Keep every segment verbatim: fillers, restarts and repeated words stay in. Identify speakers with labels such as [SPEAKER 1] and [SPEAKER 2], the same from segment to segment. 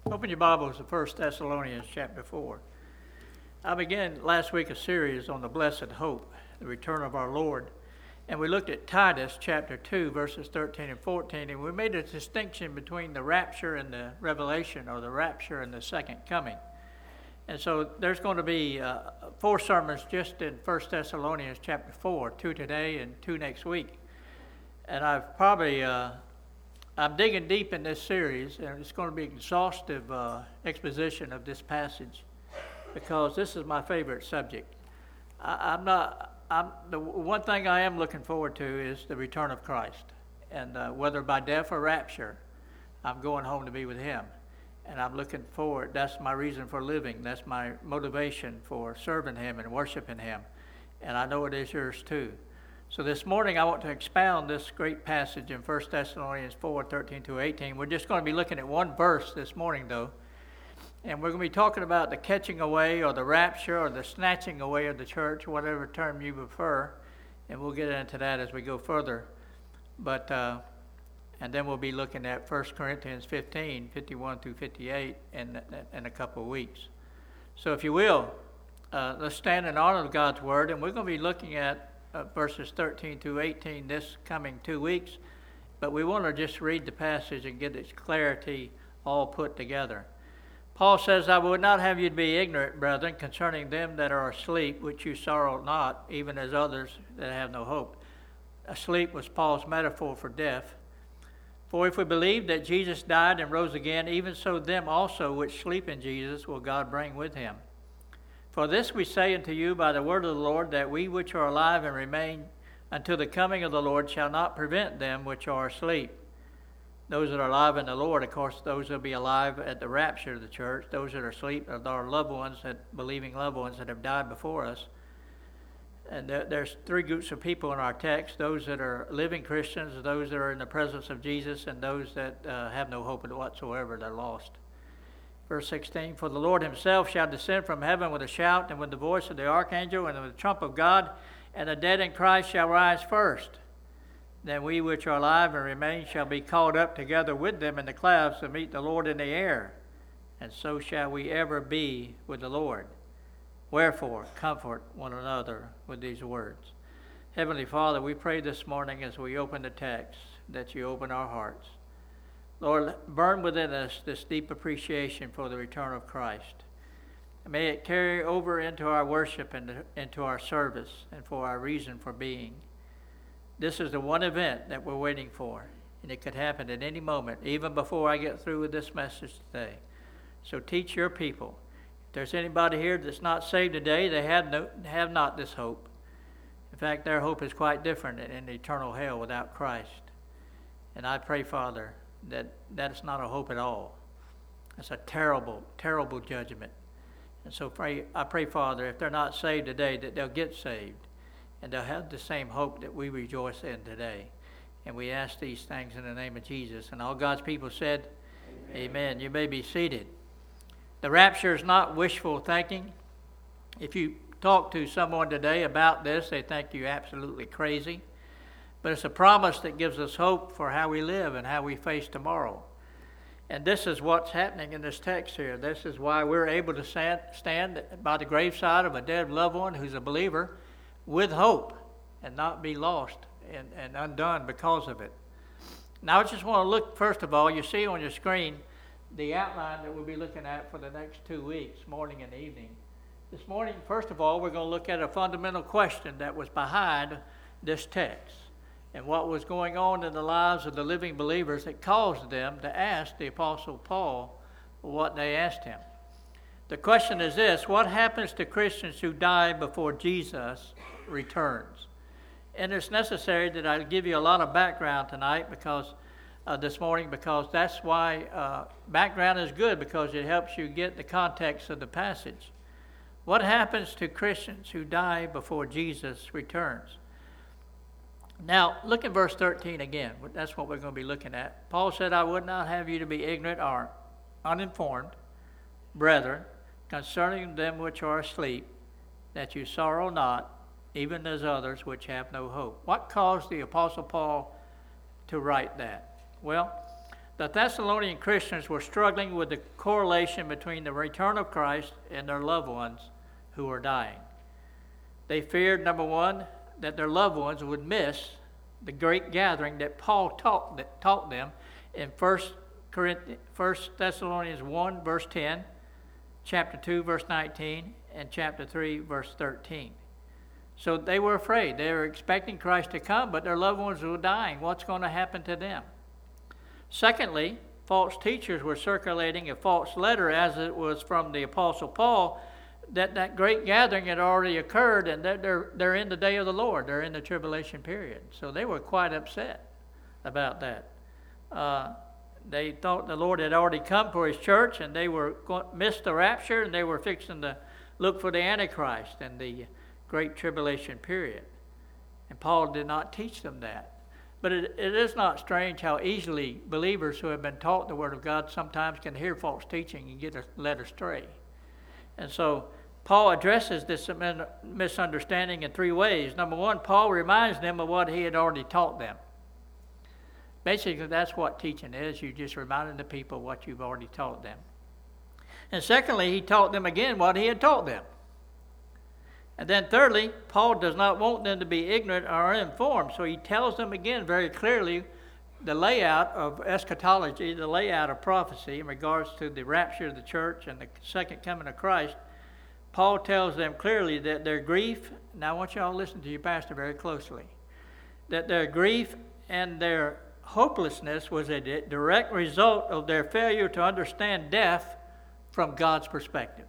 [SPEAKER 1] Open your Bibles to First Thessalonians chapter four. I began last week a series on the blessed hope, the return of our Lord. And we looked at Titus chapter two, verses thirteen and fourteen, and we made a distinction between the rapture and the revelation, or the rapture and the second coming. And so there's going to be uh, four sermons just in First Thessalonians chapter four, two today and two next week. And I've probably... Uh, I'm digging deep in this series, and it's going to be an exhaustive uh, exposition of this passage because this is my favorite subject. I, I'm not. I'm the one thing I am looking forward to is the return of Christ, and uh, whether by death or rapture, I'm going home to be with Him, and I'm looking forward. That's my reason for living. That's my motivation for serving Him and worshiping Him, and I know it is yours too. So this morning I want to expound this great passage in First Thessalonians four, thirteen to eighteen. We're just going to be looking at one verse this morning though. And we're going to be talking about the catching away or the rapture or the snatching away of the church, whatever term you prefer. And we'll get into that as we go further. But uh, and then we'll be looking at First Corinthians fifteen, fifty-one through fifty-eight in, in a couple of weeks. So if you will, uh, let's stand in honor of God's word. And we're going to be looking at Uh, verses thirteen to eighteen this coming two weeks, but we want to just read the passage and get its clarity all put together. Paul says, I would not have you to be ignorant, brethren, concerning them that are asleep, which you sorrow not, even as others that have no hope. Asleep was Paul's metaphor for death. For if we believe that Jesus died and rose again, even so them also which sleep in Jesus will God bring with him. For this we say unto you by the word of the Lord, that we which are alive and remain until the coming of the Lord shall not prevent them which are asleep. Those that are alive in the Lord, of course, those that will be alive at the rapture of the church. Those that are asleep are our loved ones, that believing loved ones that have died before us. And there's three groups of people in our text: those that are living Christians, those that are in the presence of Jesus, and those that uh, have no hope whatsoever, they're lost. Verse sixteen, for the Lord himself shall descend from heaven with a shout, and with the voice of the archangel, and with the trump of God, and the dead in Christ shall rise first. Then we which are alive and remain shall be caught up together with them in the clouds to meet the Lord in the air. And so shall we ever be with the Lord. Wherefore, comfort one another with these words. Heavenly Father, we pray this morning as we open the text that you open our hearts. Lord, burn within us this deep appreciation for the return of Christ. May it carry over into our worship and into our service and for our reason for being. This is the one event that we're waiting for, and it could happen at any moment, even before I get through with this message today. So teach your people. If there's anybody here that's not saved today, they have, no, have not this hope. In fact, their hope is quite different in eternal hell without Christ. And I pray, Father, that that's not a hope at all. It's a terrible, terrible judgment. And so pray, I pray, Father, if they're not saved today, that they'll get saved, and they'll have the same hope that we rejoice in today. And we ask these things in the name of Jesus. And all God's people said, Amen. Amen. You may be seated. The rapture is not wishful thinking. If you talk to someone today about this, they think you're absolutely crazy. But it's a promise that gives us hope for how we live and how we face tomorrow. And this is what's happening in this text here. This is why we're able to stand, stand by the graveside of a dead loved one who's a believer with hope and not be lost and, and undone because of it. Now I just want to look, first of all, you see on your screen the outline that we'll be looking at for the next two weeks, morning and evening. This morning, first of all, we're going to look at a fundamental question that was behind this text, and what was going on in the lives of the living believers that caused them to ask the Apostle Paul what they asked him. The question is this: what happens to Christians who die before Jesus returns? And it's necessary that I give you a lot of background tonight because uh, this morning, because that's why uh, background is good, because it helps you get the context of the passage. What happens to Christians who die before Jesus returns? Now, look at verse thirteen again. That's what we're going to be looking at. Paul said, I would not have you to be ignorant or uninformed, brethren, concerning them which are asleep, that you sorrow not, even as others which have no hope. What caused the Apostle Paul to write that? Well, The Thessalonian Christians were struggling with the correlation between the return of Christ and their loved ones who were dying. They feared, number one, that their loved ones would miss the great gathering that Paul taught, that taught them in First Thessalonians one, verse ten, chapter two, verse nineteen, and chapter three, verse thirteen. So they were afraid. They were expecting Christ to come, but their loved ones were dying. What's going to happen to them? Secondly, false teachers were circulating a false letter, as it was from the Apostle Paul, that that great gathering had already occurred and that they're, they're in the day of the Lord. They're in the tribulation period. So they were quite upset about that. Uh, they thought the Lord had already come for his church, and they were going, missed the rapture, and they were fixing to look for the Antichrist and the great tribulation period. And Paul did not teach them that. But it, it is not strange how easily believers who have been taught the Word of God sometimes can hear false teaching and get led astray. And so Paul addresses this misunderstanding in three ways. Number one, Paul reminds them of what he had already taught them. Basically, that's what teaching is. You just reminding the people what you've already taught them. And secondly, he taught them again what he had taught them. And then thirdly, Paul does not want them to be ignorant or uninformed, so he tells them again very clearly the layout of eschatology, the layout of prophecy in regards to the rapture of the church and the second coming of Christ. Paul tells them clearly that their grief, now I want you all to listen to your pastor very closely, that their grief and their hopelessness was a direct result of their failure to understand death from God's perspective.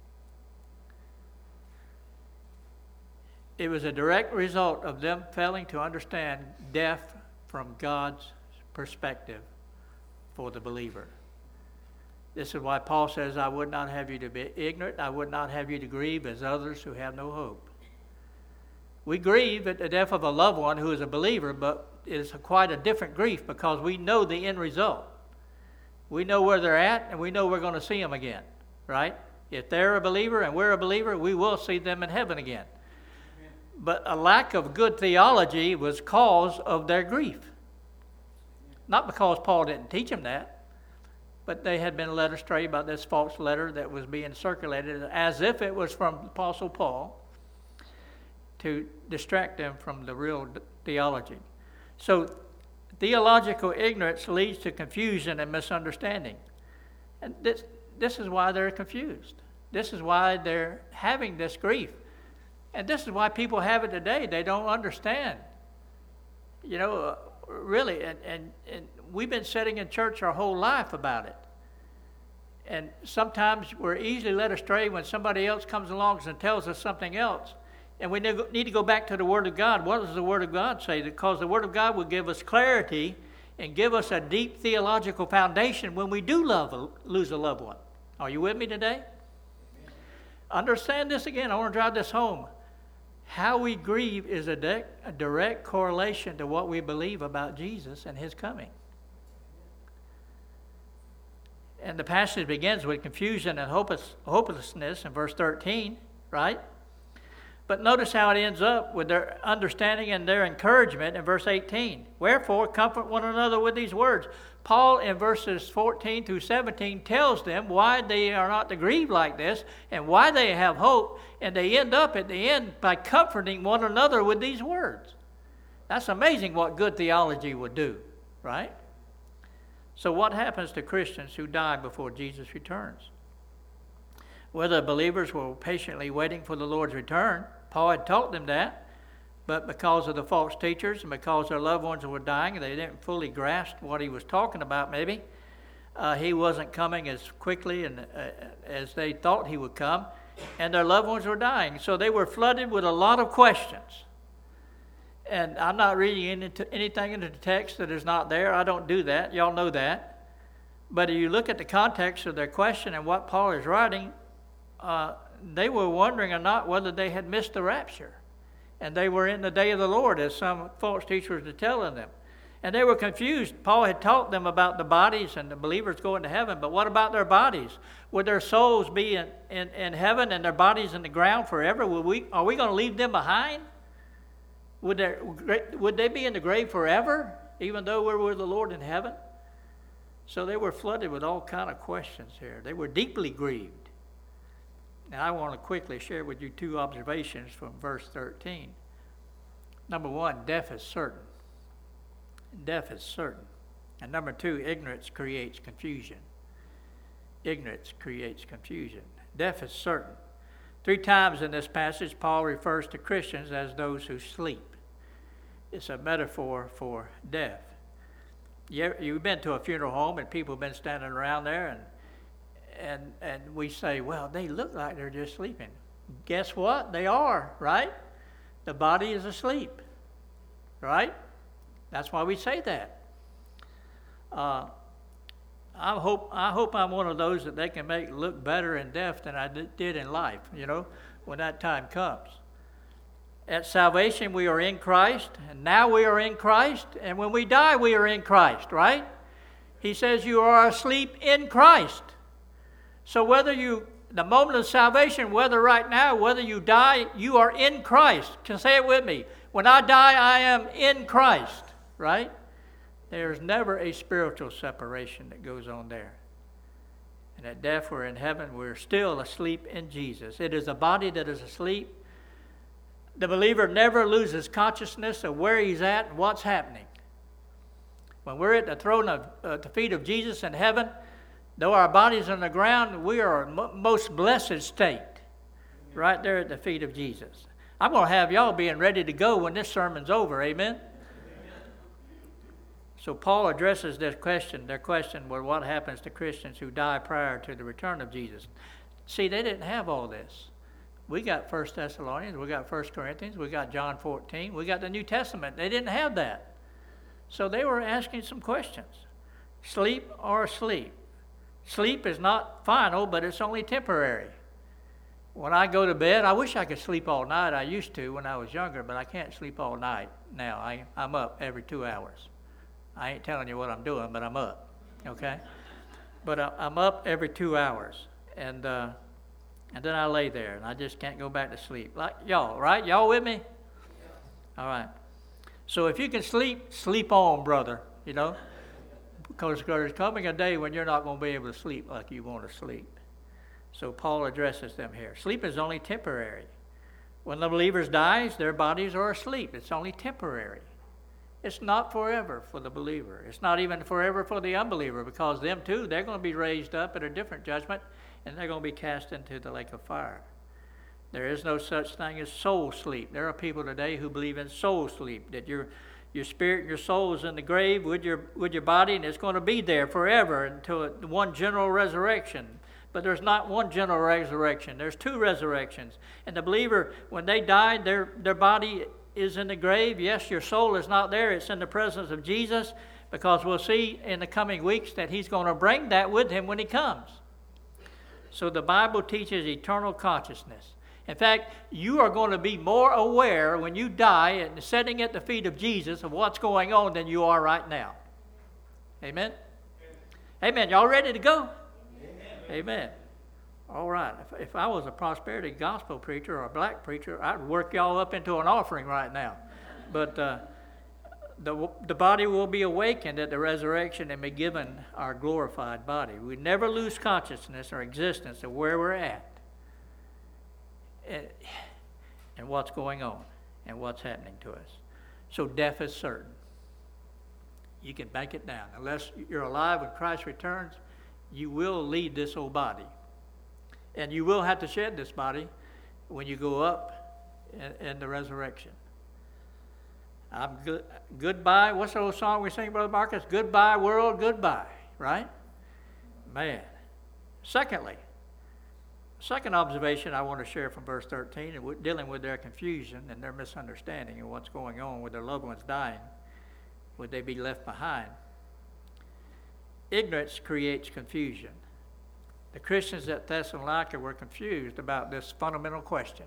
[SPEAKER 1] It was a direct result of them failing to understand death from God's perspective for the believer. This is why Paul says, I would not have you to be ignorant. I would not have you to grieve as others who have no hope. We grieve at the death of a loved one who is a believer, but it is quite a different grief because we know the end result. We know where they're at, and we know we're going to see them again, right? If they're a believer and we're a believer, we will see them in heaven again. But a lack of good theology was cause of their grief. Not because Paul didn't teach them that, but they had been led astray by this false letter that was being circulated as if it was from Apostle Paul to distract them from the real theology. So theological ignorance leads to confusion and misunderstanding. And this, this is why they're confused. This is why they're having this grief. And this is why people have it today. They don't understand. You know, uh, really, and, and, and we've been sitting in church our whole life about it. And sometimes we're easily led astray when somebody else comes along and tells us something else. And we need to go back to the Word of God. What does the Word of God say? Because the Word of God will give us clarity and give us a deep theological foundation when we do love, lose a loved one. Are you with me today? Understand this again. I want to drive this home. How we grieve is a, de- a direct correlation to what we believe about Jesus and his coming. And the passage begins with confusion and hopeless, hopelessness in verse thirteen, right? But notice how it ends up with their understanding and their encouragement in verse eighteen. Wherefore, comfort one another with these words. Paul in verses fourteen through seventeen tells them why they are not to grieve like this and why they have hope. And they end up at the end by comforting one another with these words. That's amazing what good theology would do, right? So what happens to Christians who die before Jesus returns? Whether believers were patiently waiting for the Lord's return, Paul had taught them that, but because of the false teachers and because their loved ones were dying, they didn't fully grasp what he was talking about maybe. Uh, he wasn't coming as quickly and uh, as they thought he would come, and their loved ones were dying. So they were flooded with a lot of questions. And I'm not reading into anything into the text that is not there. I don't do that. Y'all know that. But if you look at the context of their question and what Paul is writing, uh, they were wondering or not whether they had missed the rapture. And they were in the day of the Lord, as some false teachers were telling them. And they were confused. Paul had taught them about the bodies and the believers going to heaven, but what about their bodies? Would their souls be in, in, in heaven and their bodies in the ground forever? Would we, are we going to leave them behind? Would, there, would they be in the grave forever, even though we're with the Lord in heaven? So they were flooded with all kind of questions here. They were deeply grieved. Now I want to quickly share with you two observations from verse thirteen. Number one, death is certain. Death is certain. And number two, ignorance creates confusion. Ignorance creates confusion. Death is certain. Three times in this passage, Paul refers to Christians as those who sleep. It's a metaphor for death. You, you've been to a funeral home and people have been standing around there and and and we say, well, they look like they're just sleeping. Guess what? They are, right? The body is asleep, right? That's why we say that. Uh, I hope I hope I'm one of those that they can make look better in death than I did in life, you know, when that time comes. At salvation, we are in Christ, and now we are in Christ, and when we die, we are in Christ, right? He says you are asleep in Christ. So whether you, the moment of salvation, whether right now, whether you die, you are in Christ. Can say it with me. When I die, I am in Christ, right? There's never a spiritual separation that goes on there. And at death, we're in heaven. We're still asleep in Jesus. It is a body that is asleep. The believer never loses consciousness of where he's at and what's happening. When we're at the throne of uh, the feet of Jesus in heaven, though our bodies are on the ground, we are in mo- most blessed state, right there at the feet of Jesus. I'm going to have y'all being ready to go when this sermon's over. Amen? So Paul addresses this question, their question, well, what happens to Christians who die prior to the return of Jesus? See, they didn't have all this. We got First Thessalonians, we got First Corinthians, we got John fourteen, we got the New Testament. They didn't have that. So they were asking some questions. Sleep or sleep? Sleep is not final, but it's only temporary. When I go to bed, I wish I could sleep all night. I used to when I was younger, but I can't sleep all night now. I, I'm up every two hours. I ain't telling you what I'm doing, but I'm up, okay? But I, I'm up every two hours, and uh, and then I lay there, and I just can't go back to sleep. Like y'all, right? Y'all with me? All right. So if you can sleep, sleep on, brother, you know? Because there's coming a day when you're not going to be able to sleep like you want to sleep. So Paul addresses them here. Sleep is only temporary. When the believers dies, their bodies are asleep. It's only temporary. It's not forever for the believer. It's not even forever for the unbeliever, because them too, they're going to be raised up at a different judgment, and they're going to be cast into the lake of fire. There is no such thing as soul sleep. There are people today who believe in soul sleep, that your your spirit and your soul is in the grave with your with your body, and it's going to be there forever until one general resurrection. But there's not one general resurrection. There's two resurrections. And the believer, when they died, their their body is in the grave. Yes, your soul is not there. It's in the presence of Jesus, because we'll see in the coming weeks that he's going to bring that with him when he comes. So the Bible teaches eternal consciousness. In fact, you are going to be more aware when you die and sitting at the feet of Jesus of what's going on than you are right now. Amen? Amen. Y'all ready to go? Amen. Amen. All right. If, if I was a prosperity gospel preacher or a black preacher, I'd work y'all up into an offering right now. But uh, the, the body will be awakened at the resurrection and be given our glorified body. We never lose consciousness or existence of where we're at and, and what's going on and what's happening to us. So death is certain. You can bank it down. Unless you're alive when Christ returns, you will leave this old body. And you will have to shed this body when you go up in, in the resurrection. I'm good. Goodbye. What's the old song we sing, Brother Marcus? Goodbye, world, goodbye. Right? Man. Secondly, second observation I want to share from verse thirteen, and dealing with their confusion and their misunderstanding of what's going on with their loved ones dying. Would they be left behind? Ignorance creates confusion. The Christians at Thessalonica were confused about this fundamental question.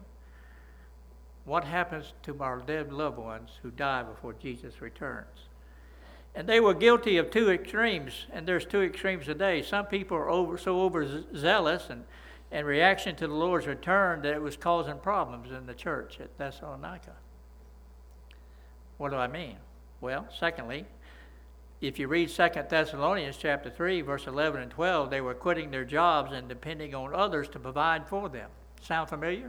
[SPEAKER 1] What happens to our dead loved ones who die before Jesus returns? And they were guilty of two extremes, and there's two extremes today. Some people are over, so overzealous and in reaction to the Lord's return that it was causing problems in the church at Thessalonica. What do I mean? Well, secondly, If you read Second Thessalonians chapter three, verse eleven and twelve, they were quitting their jobs and depending on others to provide for them. Sound familiar?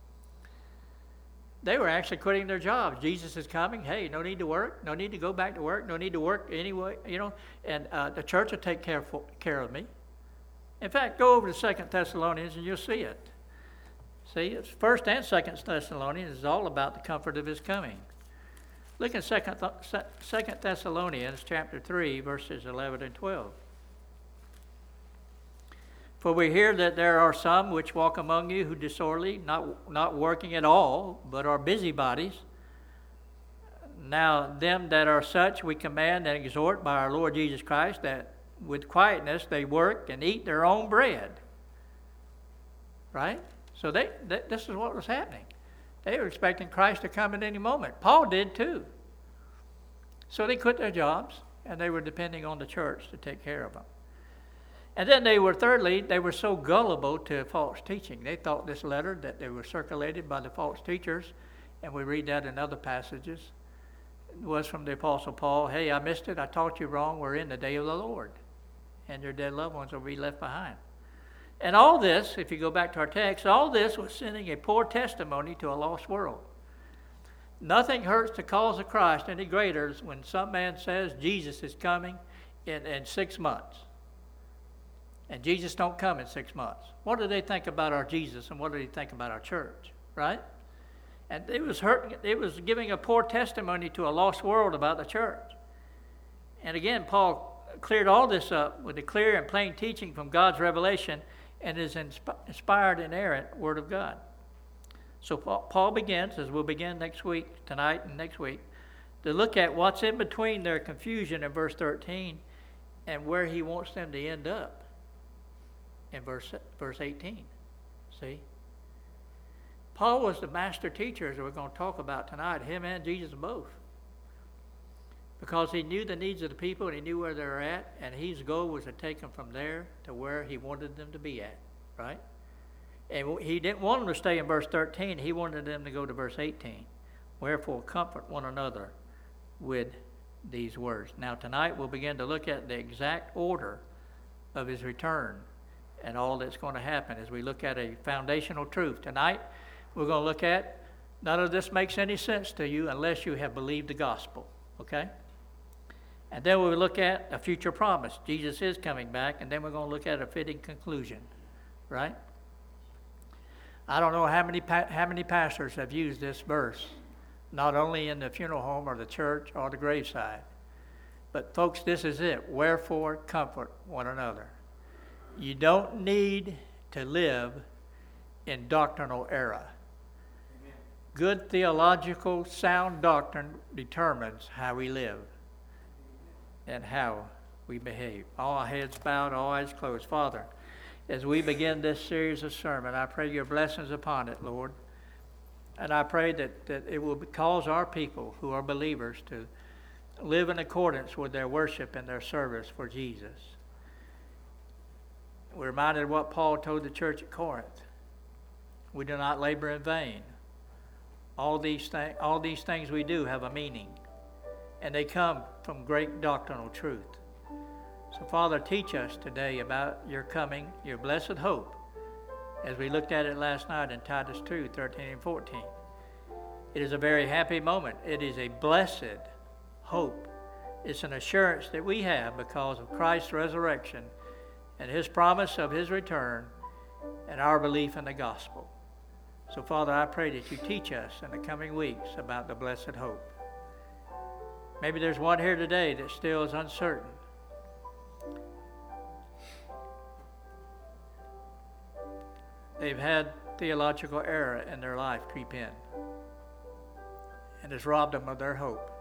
[SPEAKER 1] They were actually quitting their jobs. Jesus is coming. Hey, no need to work. No need to go back to work. No need to work anyway, you know. And uh, the church will take care, for, care of me. In fact, go over to Second Thessalonians and you'll see it. See, it's First and Second Thessalonians is all about the comfort of his coming. Look at Second Second Thessalonians chapter three, verses eleven and twelve. For we hear that there are some which walk among you who disorderly, not not working at all, but are busybodies. Now them that are such we command and exhort by our Lord Jesus Christ, that with quietness they work and eat their own bread. Right? So they, they this is what was happening. They were expecting Christ to come at any moment. Paul did too. So they quit their jobs and they were depending on the church to take care of them. And then they were, thirdly, they were so gullible to false teaching. They thought this letter that they were circulated by the false teachers, and we read that in other passages, was from the Apostle Paul. Hey, I missed it. I taught you wrong. We're in the day of the Lord, and your dead loved ones will be left behind. And all this, if you go back to our text, all this was sending a poor testimony to a lost world. Nothing hurts the cause of Christ any greater when some man says Jesus is coming in, in six months. And Jesus don't come in six months. What do they think about our Jesus, and what do they think about our church, right? And it was hurting, it was giving a poor testimony to a lost world about the church. And again, Paul cleared all this up with the clear and plain teaching from God's revelation and his inspired, inerrant Word of God. So Paul begins, as we'll begin next week, tonight and next week, to look at what's in between their confusion in verse thirteen and where he wants them to end up in verse, verse eighteen. See? Paul was the master teacher, as we're going to talk about tonight, him and Jesus both. Because he knew the needs of the people and he knew where they were at, and his goal was to take them from there to where he wanted them to be at, right? And he didn't want them to stay in verse thirteen. He wanted them to go to verse eighteen. Wherefore, comfort one another with these words. Now, tonight we'll begin to look at the exact order of his return and all that's going to happen as we look at a foundational truth. Tonight, we're going to look at, none of this makes any sense to you unless you have believed the gospel, okay? And then we'll look at a future promise. Jesus is coming back, and then we're going to look at a fitting conclusion, right? I don't know how many pa- how many pastors have used this verse, not only in the funeral home or the church or the graveside. But folks, this is it. Wherefore, comfort one another. You don't need to live in doctrinal error. Amen. Good theological, sound doctrine determines how we live and how we behave. All heads bowed, all eyes closed. Father, as we begin this series of sermon, I pray your blessings upon it, Lord. And I pray that, that it will cause our people who are believers to live in accordance with their worship and their service for Jesus. We're reminded of what Paul told the church at Corinth. We do not labor in vain. All these, th- all these things we do have a meaning, and they come from great doctrinal truth. So, Father, teach us today about your coming, your blessed hope, as we looked at it last night in Titus two, thirteen and fourteen. It is a very happy moment. It is a blessed hope. It's an assurance that we have because of Christ's resurrection and his promise of his return and our belief in the gospel. So, Father, I pray that you teach us in the coming weeks about the blessed hope. Maybe there's one here today that still is uncertain. They've had theological error in their life creep in, and it's robbed them of their hope.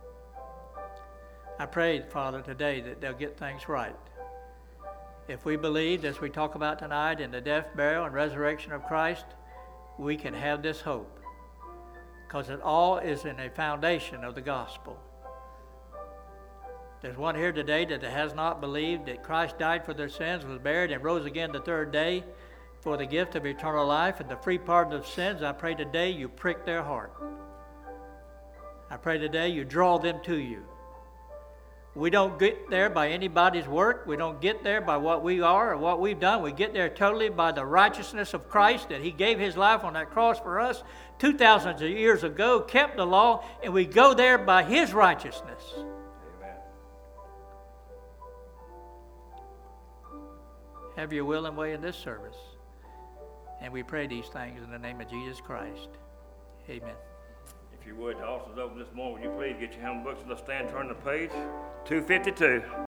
[SPEAKER 1] I pray, Father, today that they'll get things right. If we believe, as we talk about tonight, in the death, burial, and resurrection of Christ, we can have this hope, because it all is in a foundation of the gospel. There's one here today that has not believed that Christ died for their sins, was buried, and rose again the third day for the gift of eternal life and the free pardon of sins. I pray today you prick their heart. I pray today you draw them to you. We don't get there by anybody's work. We don't get there by what we are or what we've done. We get there totally by the righteousness of Christ, that he gave his life on that cross for us two thousand years ago, kept the law, and we go there by his righteousness.
[SPEAKER 2] Amen.
[SPEAKER 1] Have your will and way in this service. And we pray these things in the name of Jesus Christ. Amen.
[SPEAKER 2] If you would, the altar's open this morning. Would you please get your hymn books to the stand, turn the page? two fifty-two.